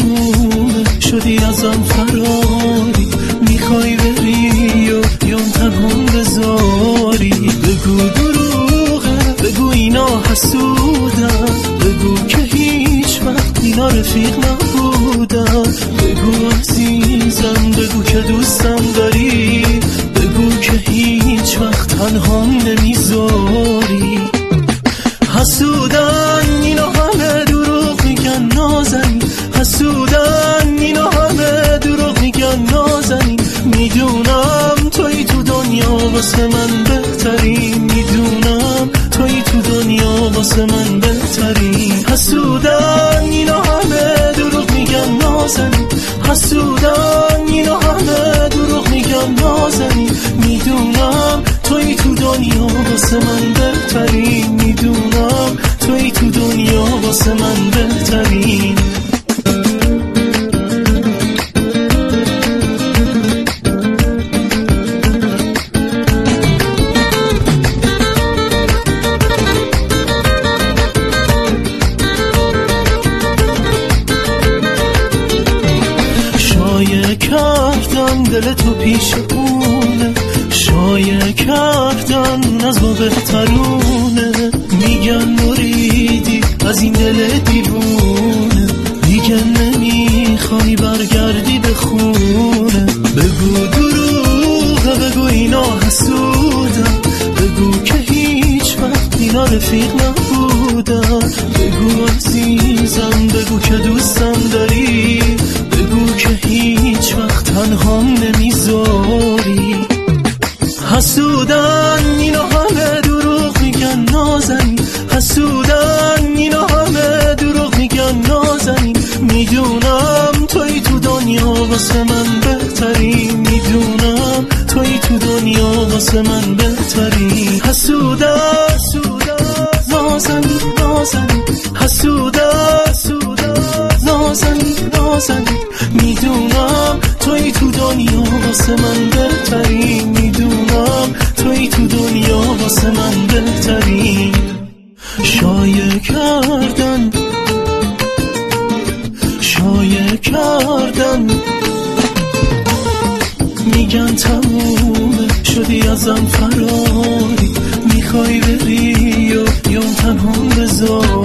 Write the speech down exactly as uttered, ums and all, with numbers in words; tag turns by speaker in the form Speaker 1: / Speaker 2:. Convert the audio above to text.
Speaker 1: تمومه شدی ازم فراری، میخوای بری و یا تنها بذاری. بگو دروغه، بگو اینا حسودن، بگو که هیچ وقت اینا رفیق نبودن. بگو عزیزم، بگو که دوستم داری، بگو که هیچ وقت تنها نمیذاری. حسودن اینا همه دروغ میگن نازنین، حسودن اینا همه دروغ میگن نازنین. میدونم توی تو دنیا واسه من بهتری، میدونم توی تو دنیا واسه من بهتری. حسودن اینا همه دروغ میگن نازنین، حسودن اینا همه دروغ میگن نازنین. میدونم توی تو دنیا واسه من بهتری، میدونم توی تو دنیا واسه من بهتری. شایع کردن دل تو پیش اونه، شایع کردن اون از ما بهترونه. میگن مریدی از این دل دیوونه، میگن نمیخوای برگردی به خونه. بگو دروغه، بگو اینا حسودن، بگو که هیچ وقت اینا رفیق نبودن. بگو عزیزم، بگو که دوستم داری، بگو که هیچ وقت تنهام نمیذاری. حسودن اینا همه دروغ میگن نازنین، حسودن اینا همه دروغ میگن نازنین. میدونم توی تو دنیا واسه من بهتری، میدونم توی تو دنیا واسه من بهتری. حسودن نازنین نازنین، حسودن نازنین نازنین. میدونم توی تو دنیا واسه من بهتری، میدونم توی تو دنیا واسه من بهتری. شایع کردن، شایع کردن، میگن تمومه شدی ازم فراری، میخوای بری و یا تنها بذاری.